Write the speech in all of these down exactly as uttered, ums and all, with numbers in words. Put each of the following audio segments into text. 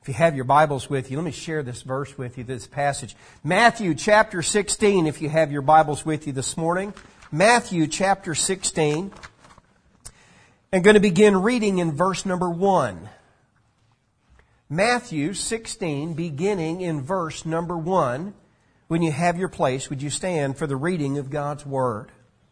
If you have your Bibles with you, let me share this verse with you, this passage. Matthew chapter sixteen, if you have your Bibles with you this morning. Matthew chapter sixteen. I'm going to begin reading in verse number one. Matthew sixteen, beginning in verse number one. When you have your place, would you stand for the reading of God's Word?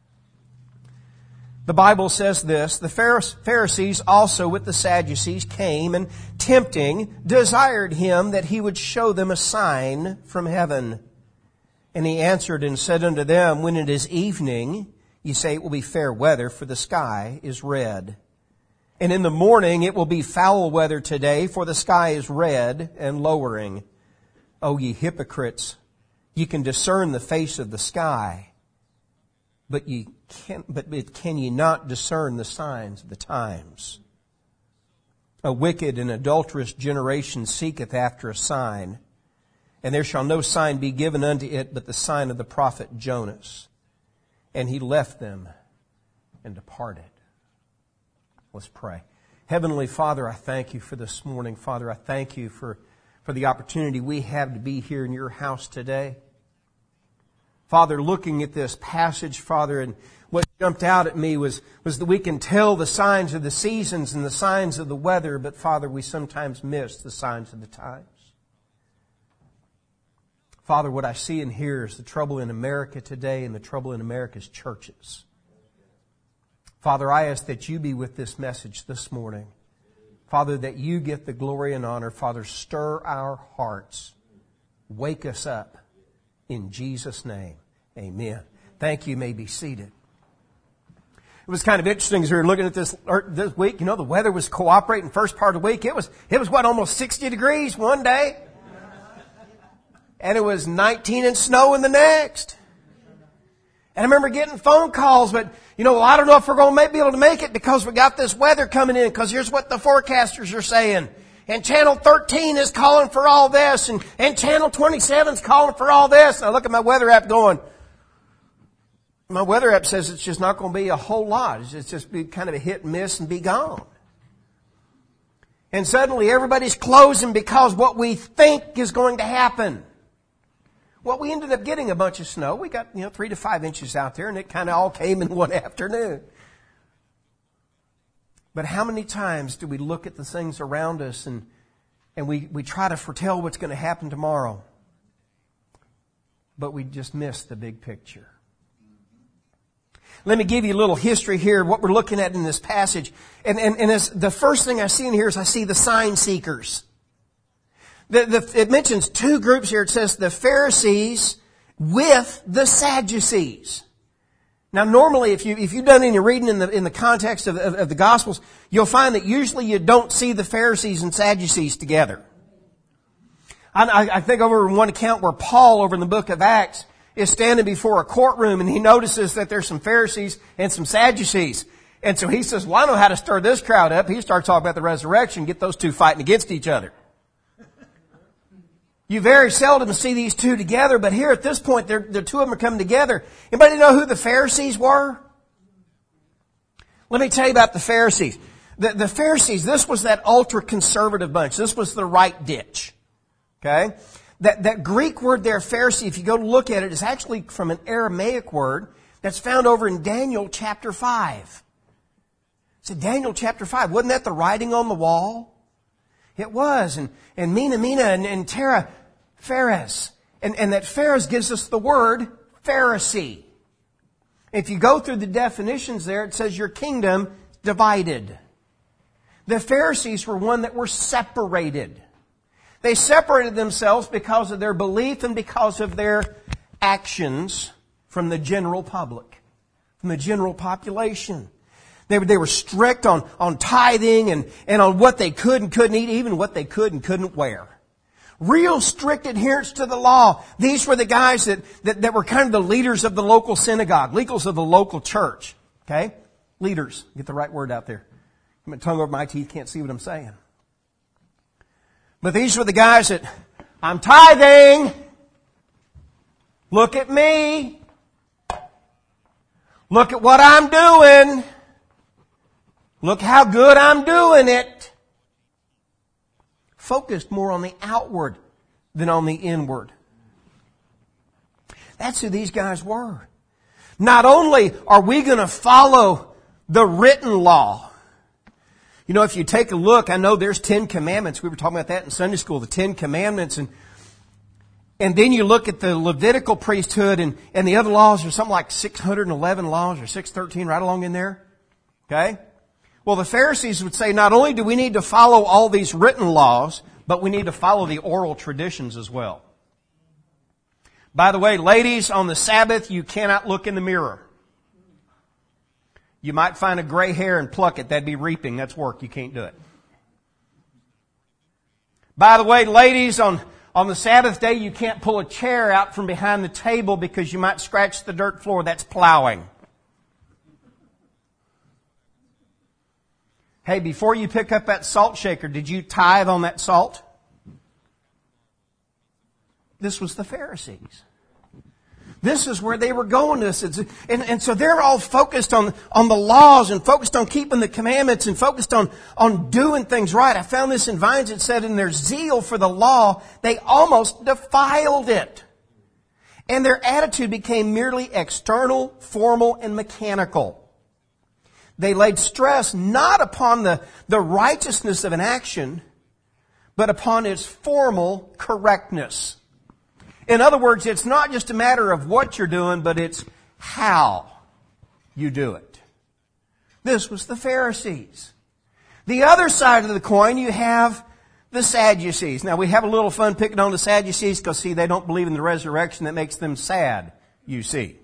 The Bible says this, the Pharisees also with the Sadducees came and tempting desired him that he would show them a sign from heaven. And he answered and said unto them, when it is evening, ye say it will be fair weather, for the sky is red. And in the morning it will be foul weather today, for the sky is red and lowering. O ye hypocrites, ye can discern the face of the sky, but ye can, but can ye not discern the signs of the times? A wicked and adulterous generation seeketh after a sign, and there shall no sign be given unto it but the sign of the prophet Jonas. And he left them and departed. Let's pray. Heavenly Father, I thank you for this morning. Father, I thank you for, for the opportunity we have to be here in your house today. Father, looking at this passage, Father, and what jumped out at me was, was that we can tell the signs of the seasons and the signs of the weather, but Father, we sometimes miss the signs of the times. Father, what I see and hear is the trouble in America today and the trouble in America's churches. Father, I ask that you be with this message this morning. Father, that you get the glory and honor. Father, stir our hearts. Wake us up. In Jesus' name, amen. Thank you. You may be seated. It was kind of interesting as we were looking at this this week. You know, the weather was cooperating first part of the week. It was, it was what, almost sixty degrees one day? And it was nineteen and snow in the next. And I remember getting phone calls, but, you know, well, I don't know if we're going to be able to make it because we got this weather coming in, because here's what the forecasters are saying. And Channel thirteen is calling for all this, and, and Channel twenty-seven is calling for all this. And I look at my weather app going, my weather app says it's just not going to be a whole lot. It's just be kind of a hit and miss and be gone. And suddenly everybody's closing because what we think is going to happen. Well, we ended up getting a bunch of snow. We got, you know, three to five inches out there, and it kind of all came in one afternoon. But how many times do we look at the things around us and, and we, we try to foretell what's going to happen tomorrow? But we just miss the big picture. Let me give you a little history here of what we're looking at in this passage. And, and, and as the first thing I see in here is I see the sign seekers. The, the, it mentions two groups here. It says the Pharisees with the Sadducees. Now, normally, if you if you've done any reading in the in the context of, of, of the Gospels, you'll find that usually you don't see the Pharisees and Sadducees together. I, I think over in one account where Paul, over in the book of Acts, is standing before a courtroom and he notices that there's some Pharisees and some Sadducees, and so he says, "Well, I know how to stir this crowd up." He starts talking about the resurrection, get those two fighting against each other. You very seldom see these two together, but here at this point, they're, the two of them are coming together. Anybody know who the Pharisees were? Let me tell you about the Pharisees. The, the Pharisees, this was that ultra-conservative bunch. This was the right ditch. Okay? That, that Greek word there, Pharisee, if you go to look at it, is actually from an Aramaic word that's found over in Daniel chapter five. So Daniel chapter five, wasn't that the writing on the wall? It was. And, and Mina, Mina, and, and Terah, Phares. And, and that Phares gives us the word Pharisee. If you go through the definitions there, it says your kingdom divided. The Pharisees were one that were separated. They separated themselves because of their belief and because of their actions from the general public, from the general population. They were, they were strict on, on tithing and, and on what they could and couldn't eat, even what they could and couldn't wear. Real strict adherence to the law. These were the guys that, that, that were kind of the leaders of the local synagogue, leaders of the local church. Okay? Leaders. Get the right word out there. My tongue over my teeth, can't see what I'm saying. But these were the guys that, I'm tithing. Look at me. Look at what I'm doing. Look how good I'm doing it. focused more on the outward than on the inward. That's who these guys were. Not only are we going to follow the written law. You know, if you take a look, I know there's Ten Commandments. We were talking about that in Sunday school, the Ten Commandments. And and then you look at the Levitical priesthood and, and the other laws. There's something like six hundred eleven laws or six thirteen right along in there. Okay? Well, the Pharisees would say not only do we need to follow all these written laws, but we need to follow the oral traditions as well. By the way, ladies, on the Sabbath, you cannot look in the mirror. You might find a gray hair and pluck it. That'd be reaping. That's work. You can't do it. By the way, ladies, on, on the Sabbath day, you can't pull a chair out from behind the table because you might scratch the dirt floor. That's plowing. Hey, before you pick up that salt shaker, did you tithe on that salt? This was the Pharisees. This is where they were going to this. And, and so they're all focused on, on the laws and focused on keeping the commandments and focused on, on doing things right. I found this in Vines. It said in their zeal for the law, they almost defiled it. And their attitude became merely external, formal, and mechanical. They laid stress not upon the, the righteousness of an action, but upon its formal correctness. In other words, it's not just a matter of what you're doing, but it's how you do it. This was the Pharisees. The other side of the coin, you have the Sadducees. Now, we have a little fun picking on the Sadducees because, see, they don't believe in the resurrection. That makes them sad, you see.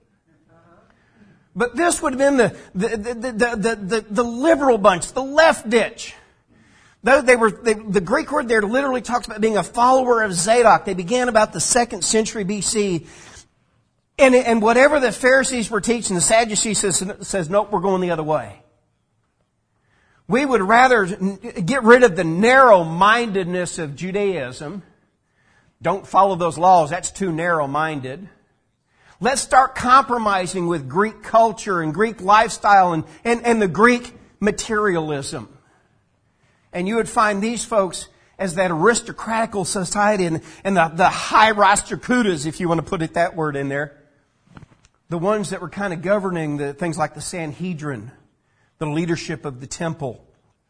But this would have been the, the, the, the, the, the, the liberal bunch, the left ditch. Though they were, they, the Greek word there literally talks about being a follower of Zadok. They began about the second century B C. And, and whatever the Pharisees were teaching, the Sadducees says, says, nope, we're going the other way. We would rather get rid of the narrow-mindedness of Judaism. Don't follow those laws. That's too narrow-minded. Let's start compromising with Greek culture and Greek lifestyle and, and, and the Greek materialism. And you would find these folks as that aristocratical society and, and the, the hierostracutas, if you want to put it that word in there. The ones that were kind of governing the things like the Sanhedrin, the leadership of the temple.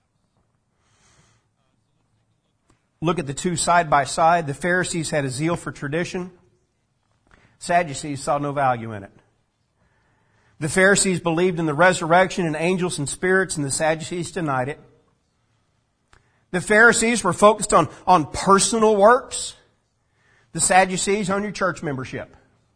Look at the two side by side. The Pharisees had a zeal for tradition. Sadducees saw no value in it. The Pharisees believed in the resurrection and angels and spirits, and the Sadducees denied it. The Pharisees were focused on, on personal works. The Sadducees on your church membership.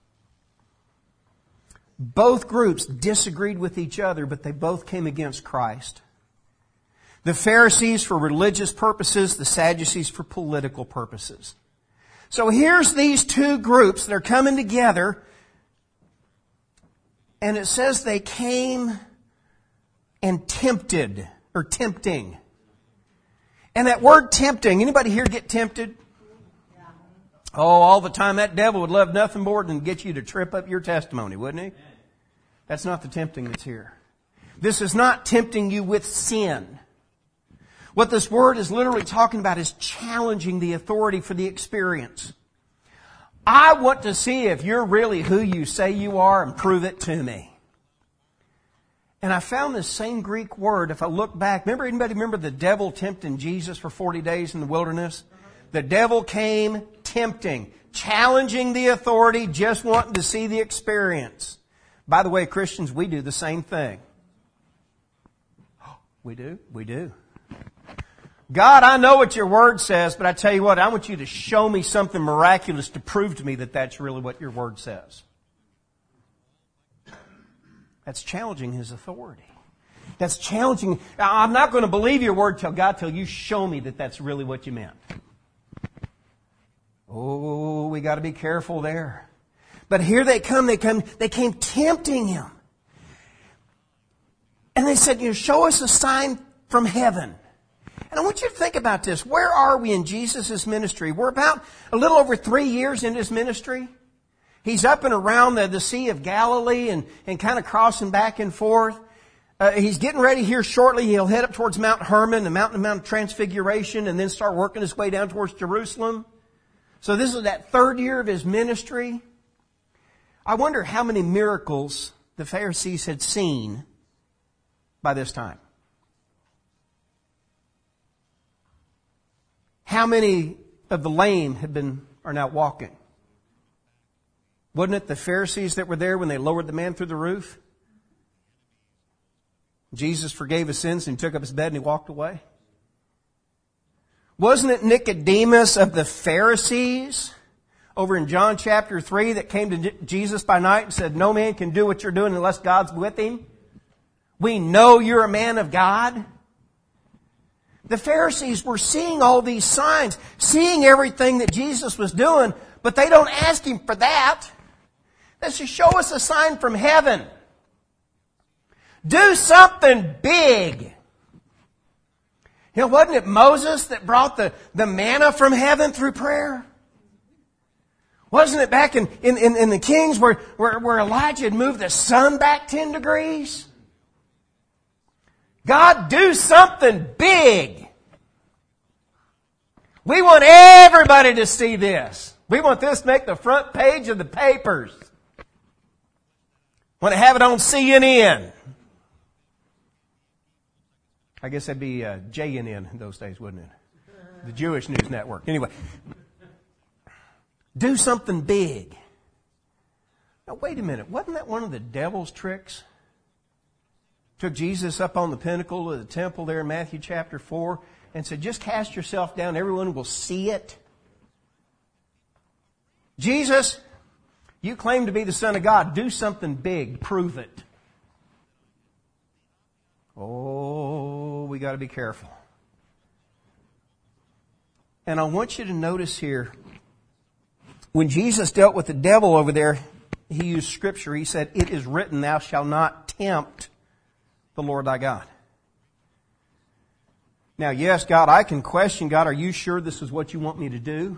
Both groups disagreed with each other, but they both came against Christ. The Pharisees for religious purposes, the Sadducees for political purposes. So here's these two groups that are coming together, and it says they came and tempted, or tempting. And that word tempting, anybody here get tempted? Oh, all the time. That devil would love nothing more than get you to trip up your testimony, wouldn't he? That's not the tempting that's here. This is not tempting you with sin. What this word is literally talking about is challenging the authority for the experience. I want to see if you're really who you say you are and prove it to me. And I found this same Greek word, if I look back, remember anybody remember the devil tempting Jesus for forty days in the wilderness? The devil came tempting, challenging the authority, just wanting to see the experience. By the way, Christians, we do the same thing. We do, we do. God, I know what your word says, but I tell you what, I want you to show me something miraculous to prove to me that that's really what your word says. That's challenging His authority. That's challenging. I'm not going to believe your word till God, till you show me that that's really what you meant. Oh, we got to be careful there. But here they come, they come, they came tempting Him. And they said, you know, show us a sign from heaven. And I want you to think about this. Where are we in Jesus' ministry? We're about a little over three years in His ministry. He's up and around the, the Sea of Galilee and, and kind of crossing back and forth. Uh, he's getting ready here shortly. He'll head up towards Mount Hermon, the mountain, Mount Transfiguration, and then start working his way down towards Jerusalem. So this is that third year of his ministry. I wonder how many miracles the Pharisees had seen by this time. How many of the lame had been are now walking? Wasn't it the Pharisees that were there when they lowered the man through the roof? Jesus forgave his sins and he took up his bed and he walked away. Wasn't it Nicodemus of the Pharisees over in John chapter three that came to Jesus by night and said, no man can do what you're doing unless God's with him? We know you're a man of God. The Pharisees were seeing all these signs, seeing everything that Jesus was doing, but they don't ask him for that. They say, show us a sign from heaven. Do something big. You know, wasn't it Moses that brought the, the manna from heaven through prayer? Wasn't it back in, in, in, in the Kings where, where, where Elijah had moved the sun back ten degrees? God, do something big. We want everybody to see this. We want this to make the front page of the papers. Want to have it on C N N. I guess that'd be uh, J N N in those days, wouldn't it? The Jewish News Network. Anyway. Do something big. Now, wait a minute. Wasn't that one of the devil's tricks? Took Jesus up on the pinnacle of the temple there in Matthew chapter four and said, just cast yourself down. Everyone will see it. Jesus, you claim to be the Son of God. Do something big. Prove it. Oh, we got to be careful. And I want you to notice here, when Jesus dealt with the devil over there, he used Scripture. He said, it is written, thou shalt not tempt the Lord thy God. Now, yes, God, I can question, God, are you sure this is what you want me to do?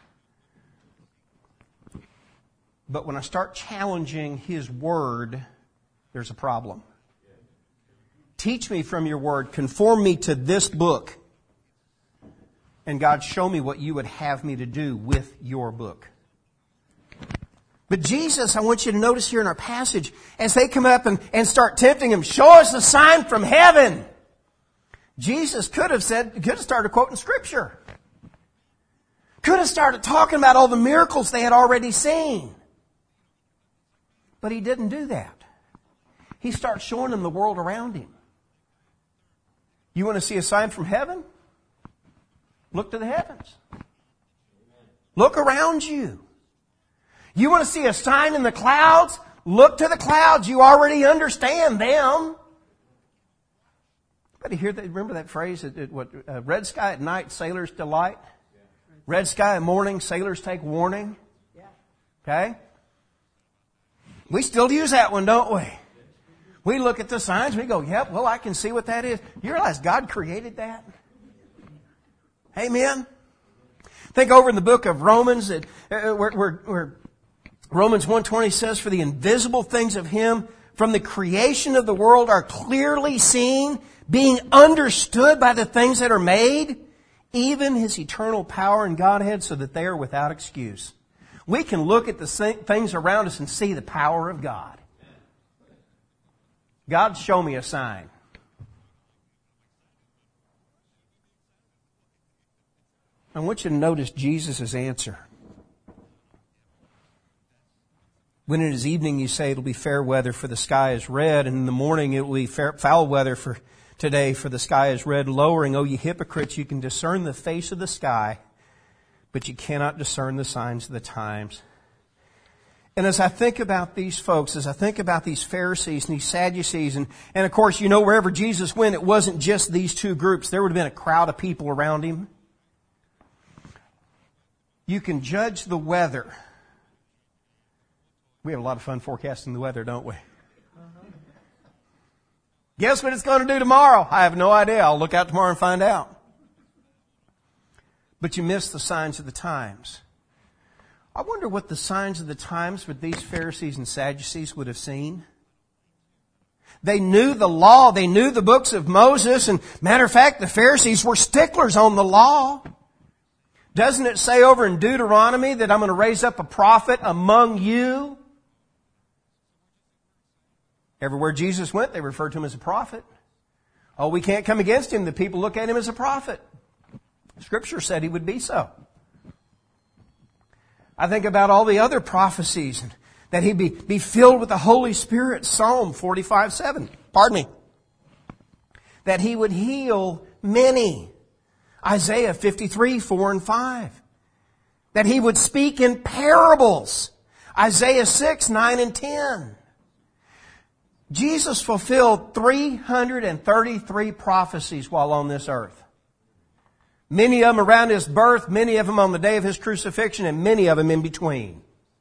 But when I start challenging His Word, there's a problem. Teach me from your Word. Conform me to this book. And God, show me what you would have me to do with your book. But Jesus, I want you to notice here in our passage, as they come up and, and start tempting Him, show us a sign from heaven. Jesus could have said, could have started quoting Scripture. Could have started talking about all the miracles they had already seen. But He didn't do that. He starts showing them the world around Him. You want to see a sign from heaven? Look to the heavens. Look around you. You want to see a sign in the clouds? Look to the clouds. You already understand them. But you hear that? Remember that phrase? It, it, what, uh, red sky at night, sailors delight. Red sky at morning, sailors take warning. Okay? We still use that one, don't we? We look at the signs, we go, yep, well, I can see what that is. You realize God created that? Amen? Think over in the book of Romans, uh, where, where, where Romans one twenty says, for the invisible things of Him from the creation of the world are clearly seen, being understood by the things that are made, even His eternal power and Godhead, so that they are without excuse. We can look at the things around us and see the power of God. God, show me a sign. I want you to notice Jesus' answer. When it is evening, you say it'll be fair weather, for the sky is red, and in the morning it will be fair, foul weather for today, for the sky is red, lowering. O ye hypocrites, you can discern the face of the sky, but you cannot discern the signs of the times. And as I think about these folks, as I think about these Pharisees and these Sadducees, and, and of course, you know, wherever Jesus went, it wasn't just these two groups. There would have been a crowd of people around Him. You can judge the weather. We have a lot of fun forecasting the weather, don't we? Uh-huh. Guess what it's going to do tomorrow? I have no idea. I'll look out tomorrow and find out. But you miss the signs of the times. I wonder what the signs of the times with these Pharisees and Sadducees would have seen. They knew the law. They knew the books of Moses. And matter of fact, the Pharisees were sticklers on the law. Doesn't it say over in Deuteronomy that I'm going to raise up a prophet among you? Everywhere Jesus went, they referred to him as a prophet. Oh, we can't come against him. The people look at him as a prophet. Scripture said he would be so. I think about all the other prophecies, that he'd be, be filled with the Holy Spirit. Psalm forty-five seven. Pardon me. That he would heal many. Isaiah fifty-three four and five. That he would speak in parables. Isaiah six nine and ten. Jesus fulfilled three hundred thirty-three prophecies while on this earth. Many of them around his birth, many of them on the day of his crucifixion, and many of them in between.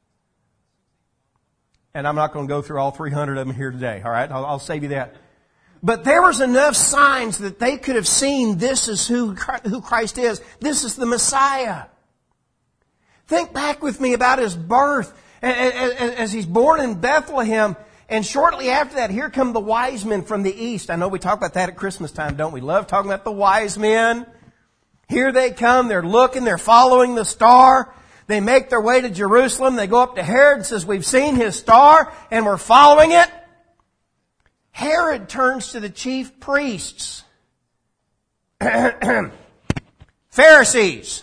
And I'm not going to go through all three hundred of them here today, all right? I'll, I'll save you that. But there was enough signs that they could have seen this is who, who Christ is. This is the Messiah. Think back with me about his birth. As he's born in Bethlehem, and shortly after that, here come the wise men from the east. I know we talk about that at Christmas time, don't we? Love talking about the wise men. Here they come, they're looking, they're following the star. They make their way to Jerusalem. They go up to Herod and says, we've seen his star and we're following it. Herod turns to the chief priests. Pharisees.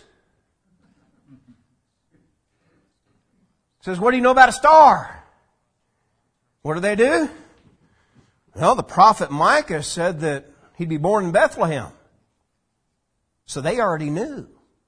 Says, what do you know about a star? What do they do? Well, the prophet Micah said that he'd be born in Bethlehem. So they already knew.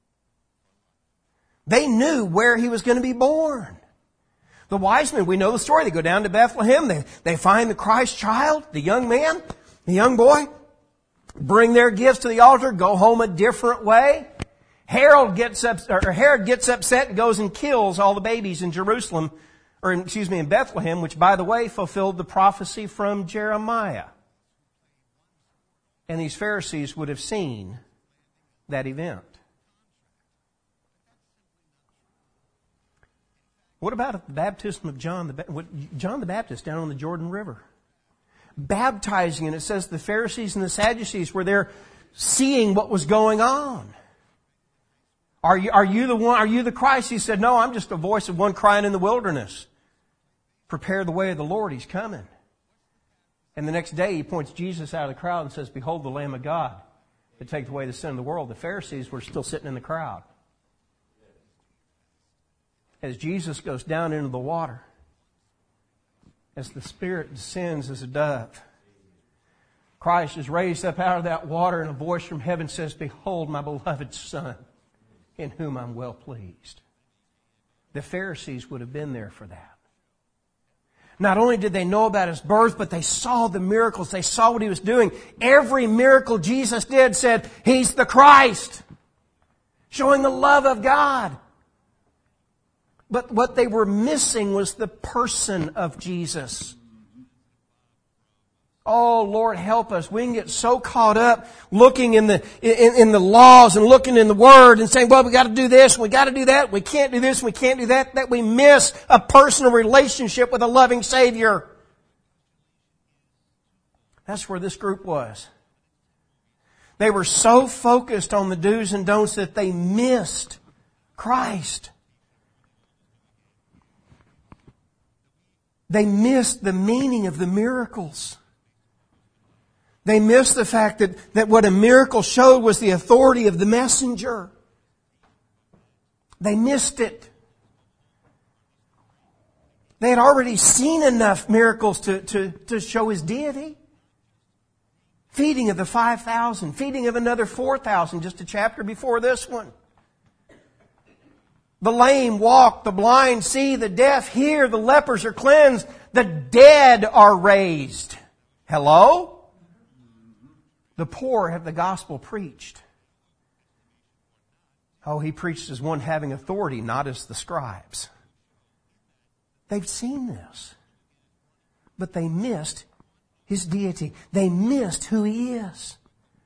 They knew where he was going to be born. The wise men, we know the story. They go down to Bethlehem. They, they find the Christ child, the young man, the young boy. Bring their gifts to the altar. Go home a different way. Herod gets up, or Herod gets upset and goes and kills all the babies in Jerusalem, or in, excuse me, in Bethlehem, which, by the way, fulfilled the prophecy from Jeremiah. And these Pharisees would have seen that event. What about the baptism of John the, John the Baptist down on the Jordan River? Baptizing, and it says the Pharisees and the Sadducees were there seeing what was going on. Are you, are you the one, are you the Christ? He said, no, I'm just a voice of one crying in the wilderness. Prepare the way of the Lord, He's coming. And the next day he points Jesus out of the crowd and says, behold the Lamb of God that takes away the sin of the world. The Pharisees were still sitting in the crowd. As Jesus goes down into the water, as the Spirit descends as a dove, Christ is raised up out of that water, and a voice from heaven says, behold my beloved Son, in whom I'm well pleased. The Pharisees would have been there for that. Not only did they know about His birth, but they saw the miracles. They saw what He was doing. Every miracle Jesus did said, He's the Christ, showing the love of God. But what they were missing was the person of Jesus. Oh, Lord, help us. We can get so caught up looking in the in, in the laws and looking in the Word and saying, well, we got to do this, we got to do that, we can't do this, we can't do that, that we miss a personal relationship with a loving Savior. That's where this group was. They were so focused on the do's and don'ts that they missed Christ. They missed the meaning of the miracles. They missed the fact that, that what a miracle showed was the authority of the messenger. They missed it. They had already seen enough miracles to, to, to show His deity. Feeding of the five thousand, feeding of another four thousand, just a chapter before this one. The lame walk, the blind see, the deaf hear, the lepers are cleansed, the dead are raised. Hello? The poor have the gospel preached. Oh, He preached as one having authority, not as the scribes. They've seen this. But they missed His deity. They missed who He is.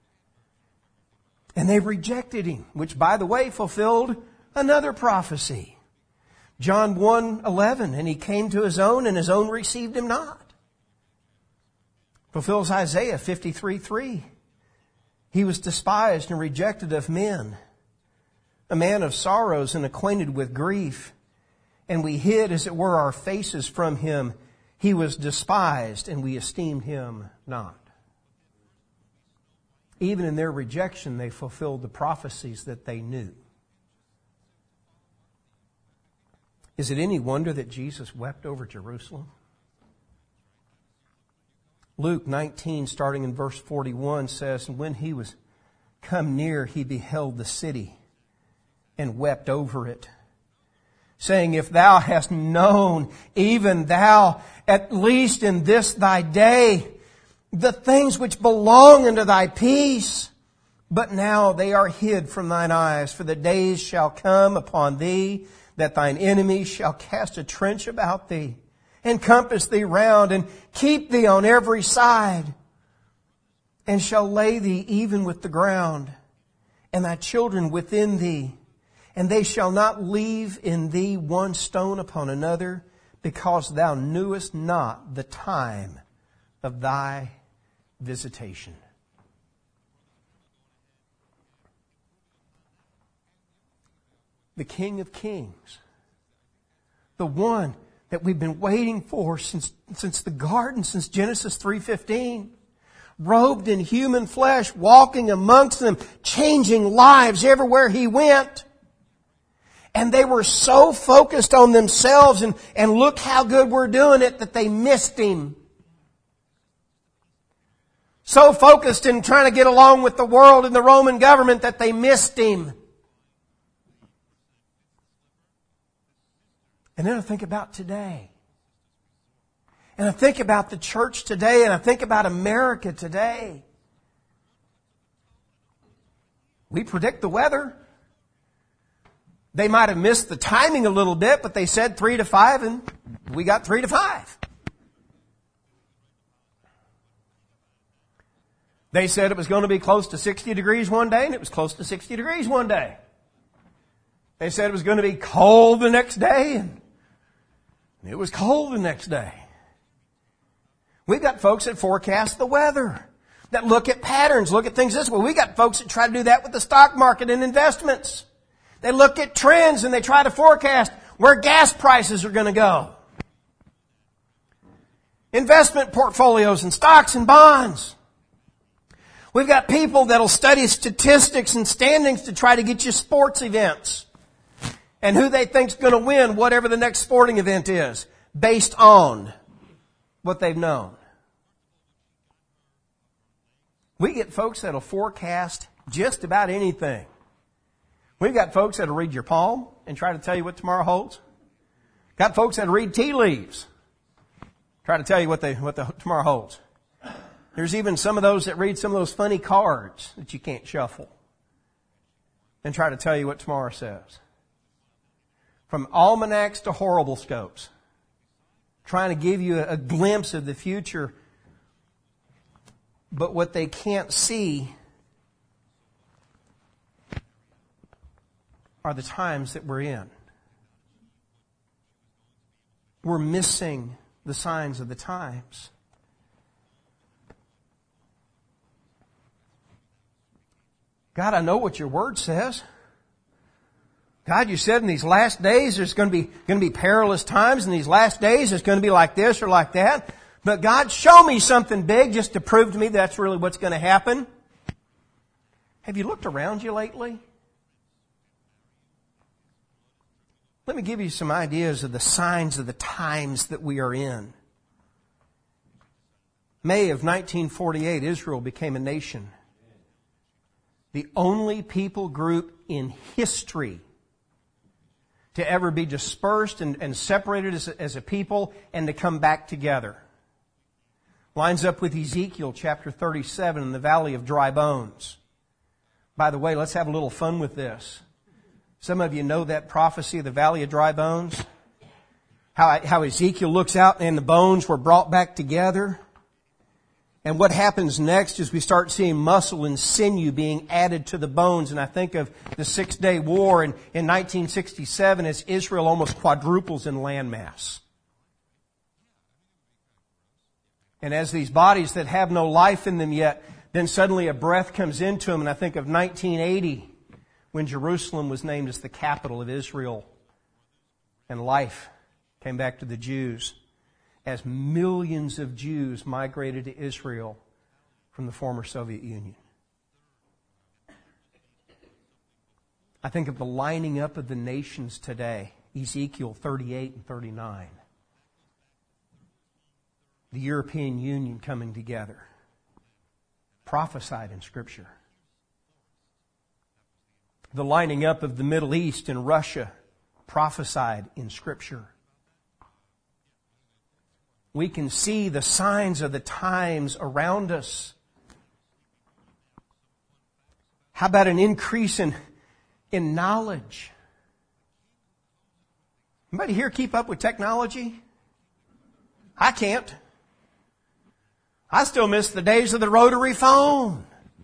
And they rejected Him, which, by the way, fulfilled another prophecy. John one eleven, and He came to His own, and His own received Him not. Fulfills Isaiah fifty-three three. He was despised and rejected of men, a man of sorrows and acquainted with grief. And we hid, as it were, our faces from him. He was despised, and we esteemed him not. Even in their rejection, they fulfilled the prophecies that they knew. Is it any wonder that Jesus wept over Jerusalem? Luke nineteen, starting in verse forty-one, says, "And when he was come near, he beheld the city and wept over it, saying, If thou hast known, even thou, at least in this thy day, the things which belong unto thy peace, but now they are hid from thine eyes. For the days shall come upon thee, that thine enemies shall cast a trench about thee, and compass thee round, and keep thee on every side, and shall lay thee even with the ground, and thy children within thee. And they shall not leave in thee one stone upon another, because thou knewest not the time of thy visitation." The King of Kings, the one that we've been waiting for since, since the garden, since Genesis three fifteen, robed in human flesh, walking amongst them, changing lives everywhere He went. And they were so focused on themselves and, and look how good we're doing it that they missed Him. So focused in trying to get along with the world and the Roman government that they missed Him. And then I think about today. And I think about the church today, and I think about America today. We predict the weather. They might have missed the timing a little bit, but they said three to five, and we got three to five. They said it was going to be close to sixty degrees one day, and it was close to sixty degrees one day. They said it was going to be cold the next day, and it was cold the next day. We've got folks that forecast the weather, that look at patterns, look at things this way. We've got folks that try to do that with the stock market and investments. They look at trends and they try to forecast where gas prices are going to go. Investment portfolios and stocks and bonds. We've got people that'll study statistics and standings to try to get you sports events and who they think's going to win whatever the next sporting event is based on what they've known. We get folks that'll forecast just about anything. We've got folks that'll read your palm and try to tell you what tomorrow holds. Got folks that'll read tea leaves, try to tell you what they what the tomorrow holds. There's even some of those that read some of those funny cards that you can't shuffle and try to tell you what tomorrow says. From almanacs to horrible scopes, trying to give you a, a glimpse of the future, but what they can't see are the times that we're in. We're missing the signs of the times. God, I know what your word says. God, you said in these last days there's going to be going to be perilous times. In these last days it's going to be like this or like that. But God, show me something big just to prove to me that's really what's going to happen. Have you looked around you lately? Let me give you some ideas of the signs of the times that we are in. May of nineteen forty-eight, Israel became a nation. The only people group in history to ever be dispersed and, and separated as a, as a people and to come back together. Lines up with Ezekiel chapter thirty-seven in the Valley of Dry Bones. By the way, let's have a little fun with this. Some of you know that prophecy of the Valley of Dry Bones. How, how Ezekiel looks out and the bones were brought back together. And what happens next is we start seeing muscle and sinew being added to the bones. And I think of the Six-Day War in, in nineteen sixty-seven as Israel almost quadruples in landmass. And as these bodies that have no life in them yet, then suddenly a breath comes into them. And I think of nineteen eighty, when Jerusalem was named as the capital of Israel. And life came back to the Jews as millions of Jews migrated to Israel from the former Soviet Union. I think of the lining up of the nations today, Ezekiel thirty-eight and thirty-nine. The European Union coming together, prophesied in Scripture. The lining up of the Middle East and Russia, prophesied in Scripture. We can see the signs of the times around us. How about an increase in, in knowledge? Anybody here keep up with technology? I can't. I still miss the days of the rotary phone.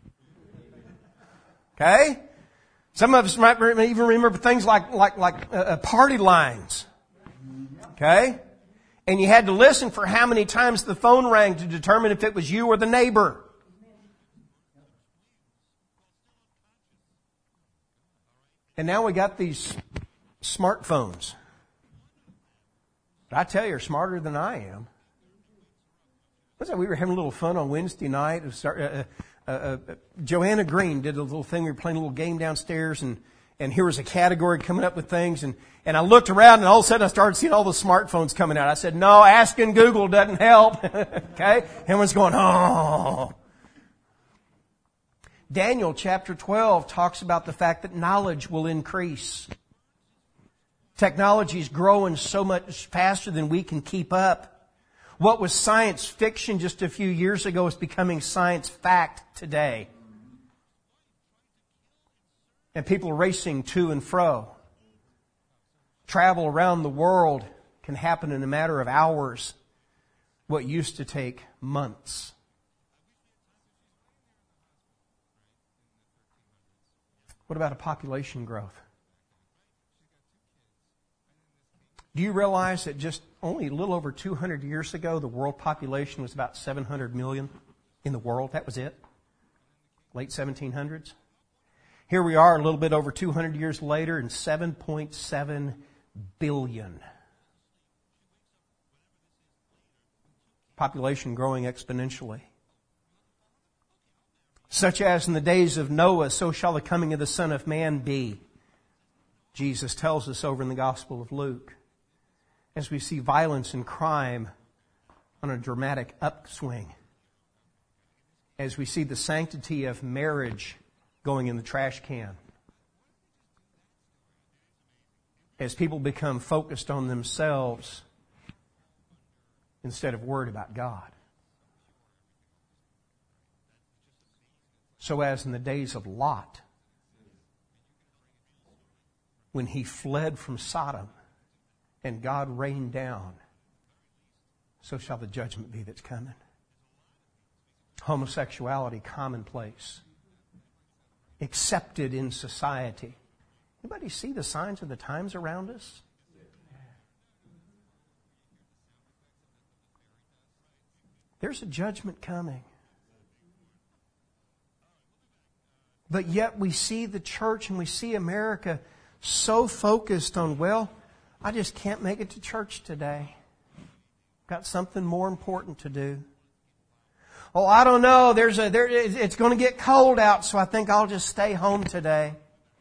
Okay? Some of us might even remember things like, like, like uh, party lines. Okay? And you had to listen for how many times the phone rang to determine if it was you or the neighbor. And now we got these smartphones. But I tell you, you're smarter than I am. What's that? We were having a little fun on Wednesday night. It was, uh, uh, uh, Joanna Green did a little thing. We were playing a little game downstairs, and, and here was a category coming up with things. And, and I looked around, and all of a sudden I started seeing all the smartphones coming out. I said, no, asking Google doesn't help. Okay? Everyone's going, oh. Daniel chapter twelve talks about the fact that knowledge will increase. Technology is growing so much faster than we can keep up. What was science fiction just a few years ago is becoming science fact today. And people racing to and fro. Travel around the world can happen in a matter of hours, what used to take months. What about a population growth? Do you realize that just only a little over two hundred years ago, the world population was about seven hundred million in the world? That was it. Late seventeen hundreds. Here we are a little bit over two hundred years later and seven point seven billion. Population growing exponentially. Such as in the days of Noah, so shall the coming of the Son of Man be. Jesus tells us over in the Gospel of Luke. As we see violence and crime on a dramatic upswing. As we see the sanctity of marriage going in the trash can. As people become focused on themselves instead of worried about God. So as in the days of Lot, when he fled from Sodom and God rained down, so shall the judgment be that's coming. Homosexuality commonplace. Accepted in society. Anybody see the signs of the times around us? There's a judgment coming. But yet we see the church and we see America so focused on, well, I just can't make it to church today. Got something more important to do. Oh, I don't know. There's a there. It's going to get cold out, so I think I'll just stay home today.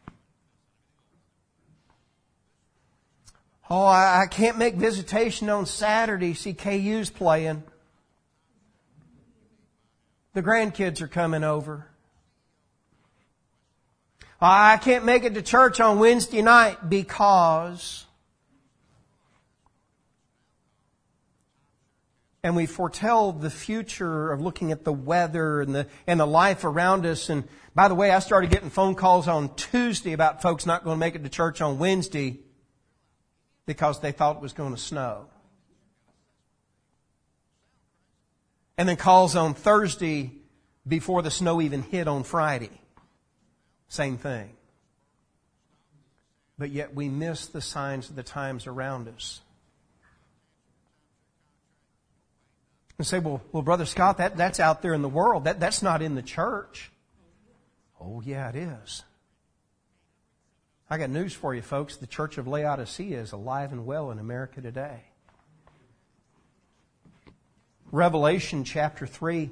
Oh, I, I can't make visitation on Saturday. See, K U's playing. The grandkids are coming over. I can't make it to church on Wednesday night because... And we foretell the future of looking at the weather and the and the life around us. And by the way, I started getting phone calls on Tuesday about folks not going to make it to church on Wednesday because they thought it was going to snow. And then calls on Thursday before the snow even hit on Friday. Same thing. But yet we miss the signs of the times around us. And say, well, well, Brother Scott, that, that's out there in the world. That, that's not in the church. Oh, yeah, it is. I got news for you, folks. The Church of Laodicea is alive and well in America today. Revelation chapter three,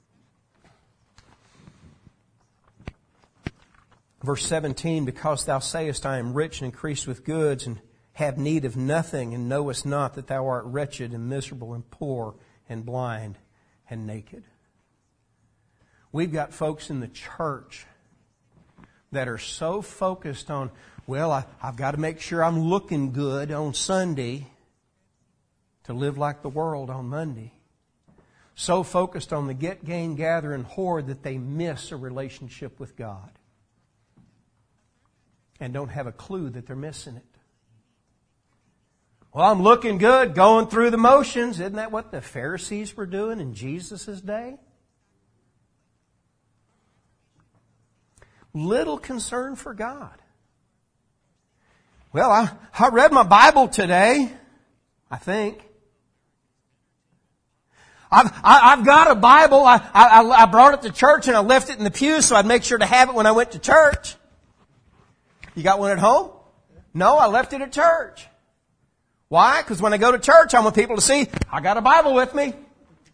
verse seventeen, because thou sayest, I am rich and increased with goods and have need of nothing, and knowest not that thou art wretched and miserable and poor and blind and naked. We've got folks in the church that are so focused on, well, I, I've got to make sure I'm looking good on Sunday to live like the world on Monday. So focused on the get, gain, gather, and hoard that they miss a relationship with God and don't have a clue that they're missing it. Well, I'm looking good, going through the motions. Isn't that what the Pharisees were doing in Jesus' day? Little concern for God. Well, I, I read my Bible today, I think. I've, I, I've got a Bible. I, I, I brought it to church and I left it in the pew so I'd make sure to have it when I went to church. You got one at home? No, I left it at church. Why? Because when I go to church, I want people to see I got a Bible with me. I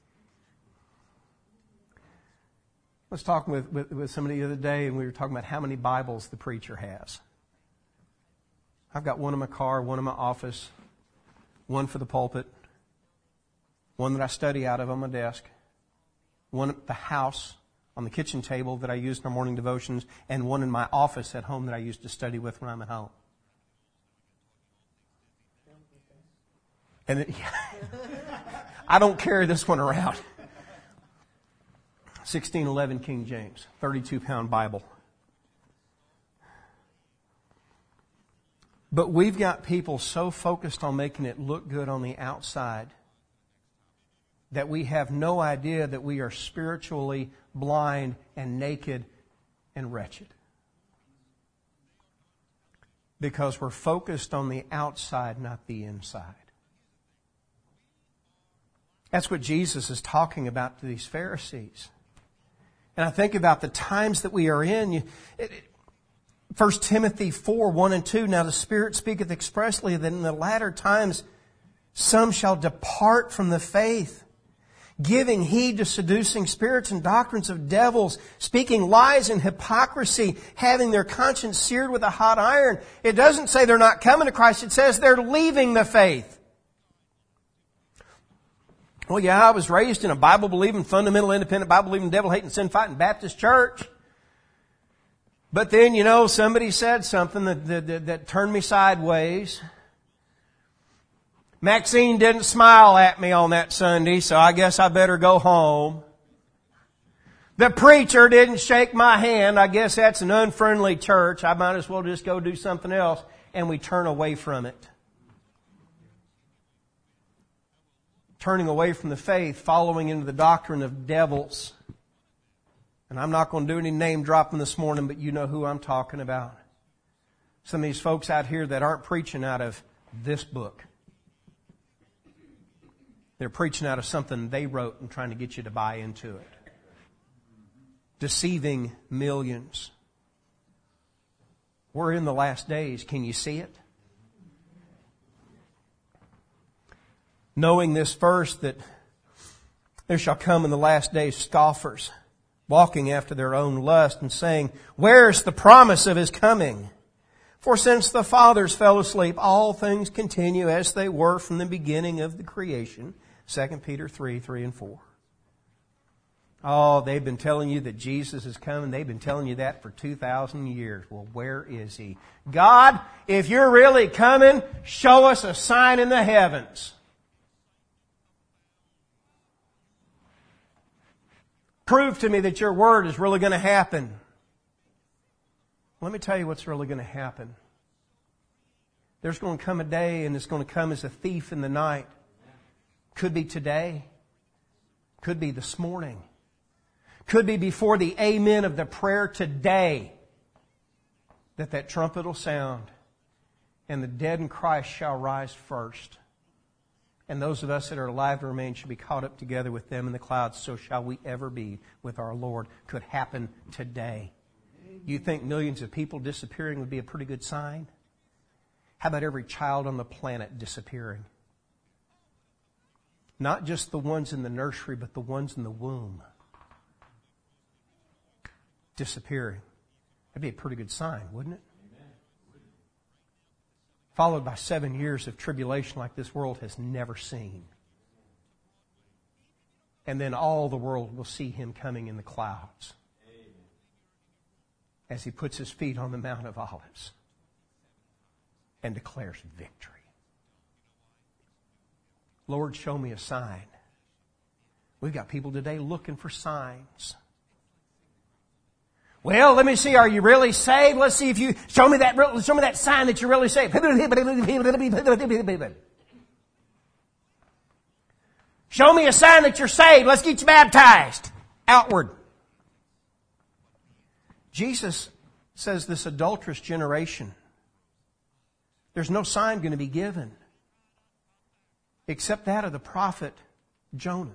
was talking with, with, with somebody the other day, and we were talking about how many Bibles the preacher has. I've got one in my car, one in my office, one for the pulpit, one that I study out of on my desk, one at the house on the kitchen table that I use in our morning devotions, and one in my office at home that I use to study with when I'm at home. And it, I don't carry this one around. sixteen eleven King James, thirty-two pound Bible. But we've got people so focused on making it look good on the outside that we have no idea that we are spiritually blind and naked and wretched. Because we're focused on the outside, not the inside. That's what Jesus is talking about to these Pharisees. And I think about the times that we are in. You, it, First Timothy four, one and two, now the Spirit speaketh expressly that in the latter times some shall depart from the faith, giving heed to seducing spirits and doctrines of devils, speaking lies and hypocrisy, having their conscience seared with a hot iron. It doesn't say they're not coming to Christ. It says they're leaving the faith. Well, yeah, I was raised in a Bible-believing, fundamental, independent, Bible-believing, devil-hating, sin-fighting Baptist church. But then, you know, somebody said something that, that, that, that turned me sideways. Maxine didn't smile at me on that Sunday, so I guess I better go home. The preacher didn't shake my hand. I guess that's an unfriendly church. I might as well just go do something else. And we turn away from it. Turning away from the faith, following into the doctrine of devils. And I'm not going to do any name dropping this morning, but you know who I'm talking about. Some of these folks out here that aren't preaching out of this book. They're preaching out of something they wrote and trying to get you to buy into it. Deceiving millions. We're in the last days. Can you see it? Knowing this first, that there shall come in the last days scoffers, walking after their own lust and saying, where's the promise of His coming? For since the fathers fell asleep, all things continue as they were from the beginning of the creation. Second Peter three, three and four. Oh, they've been telling you that Jesus is coming. They've been telling you that for two thousand years. Well, where is He? God, if you're really coming, show us a sign in the heavens. Prove to me that your word is really going to happen. Let me tell you what's really going to happen. There's going to come a day, and it's going to come as a thief in the night. Could be today. Could be this morning. Could be before the amen of the prayer today that that trumpet will sound and the dead in Christ shall rise first. And those of us that are alive to remain should be caught up together with them in the clouds. So shall we ever be with our Lord. Could happen today. You think millions of people disappearing would be a pretty good sign? How about every child on the planet disappearing? Not just the ones in the nursery, but the ones in the womb disappearing. That'd be a pretty good sign, wouldn't it? Followed by seven years of tribulation like this world has never seen. And then all the world will see Him coming in the clouds as He puts His feet on the Mount of Olives and declares victory. Lord, show me a sign. We've got people today looking for signs. Well, let me see, are you really saved? Let's see if you, show me that, show me that sign that you're really saved. Show me a sign that you're saved. Let's get you baptized. Outward. Jesus says this adulterous generation, there's no sign going to be given except that of the prophet Jonas.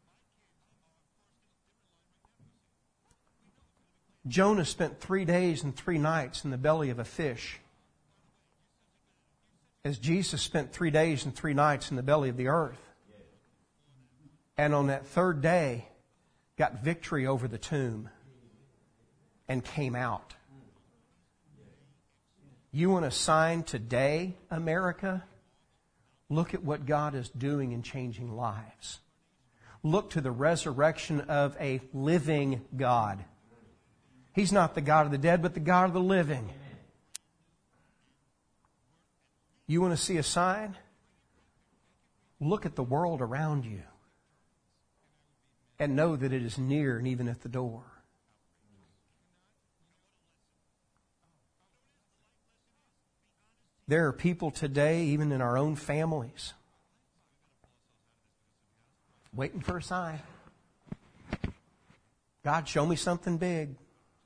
Jonah spent three days and three nights in the belly of a fish, as Jesus spent three days and three nights in the belly of the earth. And on that third day, got victory over the tomb and came out. You want a sign today, America? Look at what God is doing in changing lives. Look to the resurrection of a living God. He's not the God of the dead, but the God of the living. You want to see a sign? Look at the world around you and know that it is near and even at the door. There are people today, even in our own families, waiting for a sign. God, show me something big.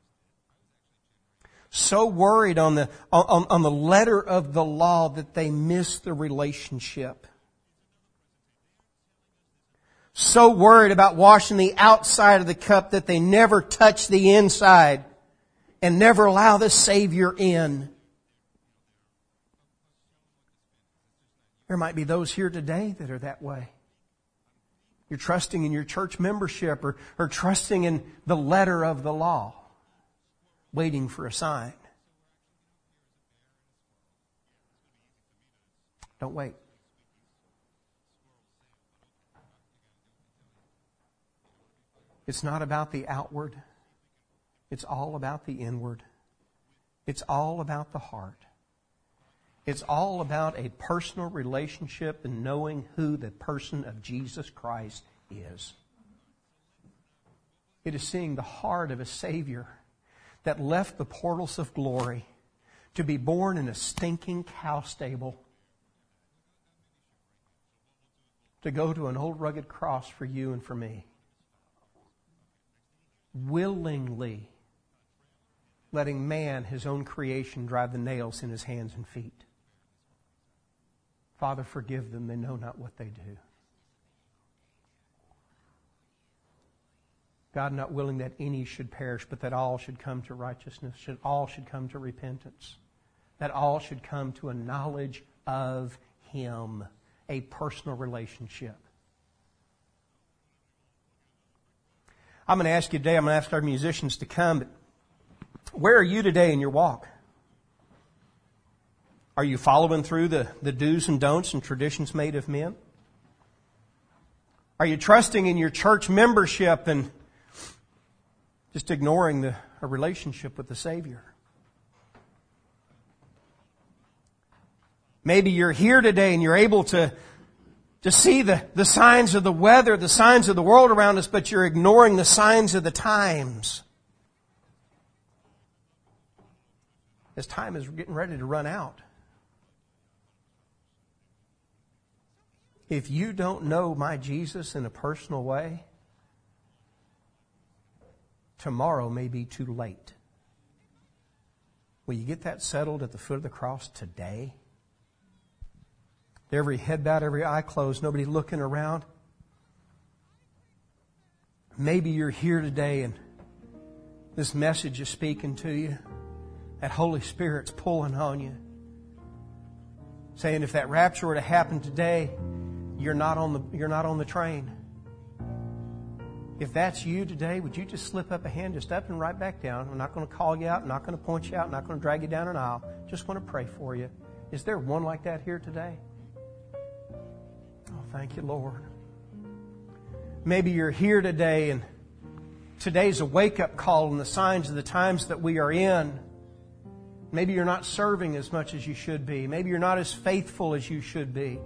So worried on the, on, on the letter of the law that they miss the relationship. So worried about washing the outside of the cup that they never touch the inside and never allow the Savior in. There might be those here today that are that way. You're trusting in your church membership or, or trusting in the letter of the law, waiting for a sign. Don't wait. It's not about the outward. It's all about the inward. It's all about the heart. It's all about a personal relationship and knowing who the person of Jesus Christ is. It is seeing the heart of a Savior that left the portals of glory to be born in a stinking cow stable, to go to an old rugged cross for you and for me, willingly letting man, his own creation, drive the nails in his hands and feet. Father, forgive them. They know not what they do. God, not willing that any should perish, but that all should come to righteousness, should all should come to repentance, that all should come to a knowledge of Him, a personal relationship. I'm going to ask you today, I'm going to ask our musicians to come, but where are you today in your walk? Are you following through the, the do's and don'ts and traditions made of men? Are you trusting in your church membership and just ignoring the, a relationship with the Savior? Maybe you're here today and you're able to, to see the, the signs of the weather, the signs of the world around us, but you're ignoring the signs of the times. As time is getting ready to run out. If you don't know my Jesus in a personal way, tomorrow may be too late. Will you get that settled at the foot of the cross today? Every head bowed, every eye closed, nobody looking around. Maybe you're here today and this message is speaking to you. That Holy Spirit's pulling on you. Saying if that rapture were to happen today, you're not on the, you're not on the train. If that's you today, would you just slip up a hand, just up and right back down? I'm not going to call you out. I'm not going to point you out. I'm not going to drag you down an aisle. Just want to pray for you. Is there one like that here today? Oh, thank you, Lord. Maybe you're here today and today's a wake-up call in the signs of the times that we are in. Maybe you're not serving as much as you should be. Maybe you're not as faithful as you should be.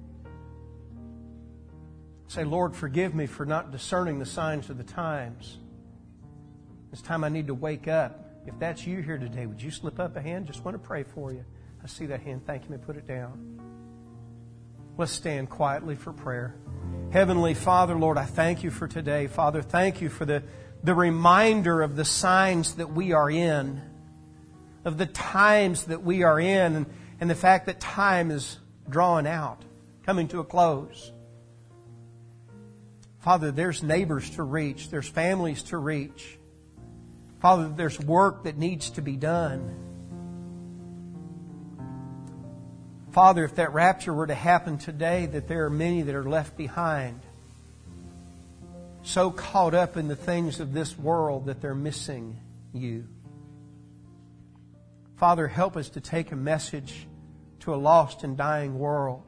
Say, Lord, forgive me for not discerning the signs of the times. It's time I need to wake up. If that's you here today, would you slip up a hand? Just want to pray for you. I see that hand. Thank you. May put it down. Let's stand quietly for prayer. Heavenly Father, Lord, I thank you for today. Father, thank you for the, the reminder of the signs that we are in, of the times that we are in, and, and the fact that time is drawing out, coming to a close. Father, there's neighbors to reach. There's families to reach. Father, there's work that needs to be done. Father, if that rapture were to happen today, that there are many that are left behind, so caught up in the things of this world that they're missing you. Father, help us to take a message to a lost and dying world.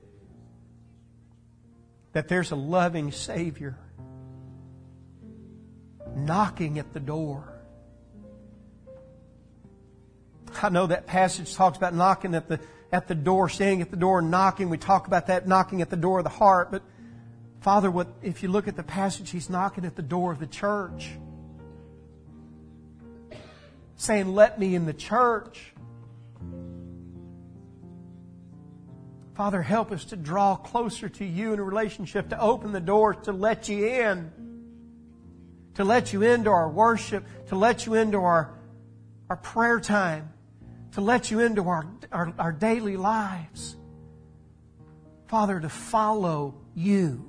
That there's a loving Savior knocking at the door. I know that passage talks about knocking at the at the door, standing at the door and knocking. We talk about that knocking at the door of the heart. But Father, what if you look at the passage, He's knocking at the door of the church. Saying, let me in the church. Father, help us to draw closer to You in a relationship, to open the doors, to let You in. To let You into our worship, to let You into our, our prayer time, to let You into our, our, our daily lives. Father, to follow You.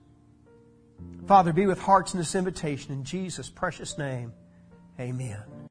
Father, be with hearts in this invitation. In Jesus' precious name, amen.